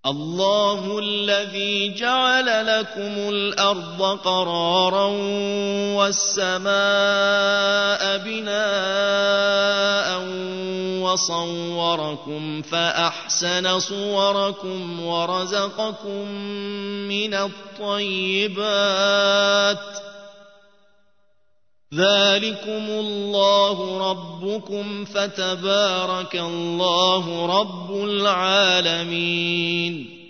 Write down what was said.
الله الذي جعل لكم الأرض قرارا والسماء بناء وصوركم فأحسن صوركم ورزقكم من الطيبات ذلكم الله ربكم فتبارك الله رب العالمين